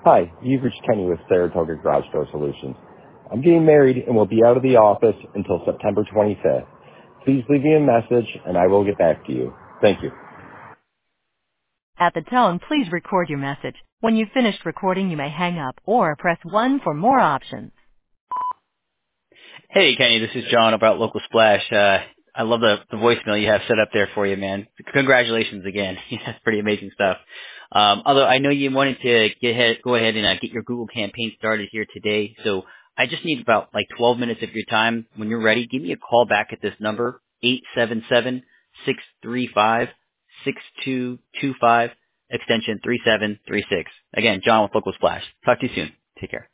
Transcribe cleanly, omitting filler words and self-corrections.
Hi, you've reached Kenny with Saratoga Garage Door Solutions. I'm getting married and will be out of the office until September 25th. Please leave me a message and I will get back to you. Thank you. At the tone, please record your message. When you've finished recording, you may hang up or press 1 for more options. Hey, Kenny, this is John about Local Splash. I love the voicemail you have set up there for you, man. Congratulations again. That's pretty amazing stuff. Although I know you wanted to go ahead and get your Google campaign started here today, so I just need about like 12 minutes of your time. When you're ready, give me a call back at this number, 877-635-6225, extension 3736. Again, John with Local Splash. Talk to you soon. Take care.